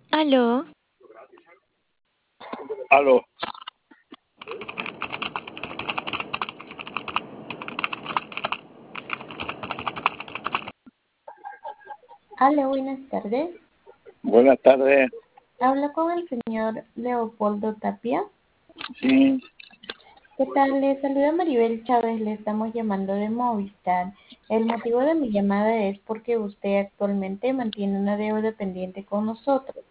Aló, Aló, Hola, buenas tardes. buenas tardes. Hablo con el señor Leopoldo Tapia. Sí, ¿Qué tal? Le saluda Maribel Chávez, le estamos llamando de Movistar. El motivo de mi llamada es porque usted actualmente mantiene una deuda pendiente con nosotros.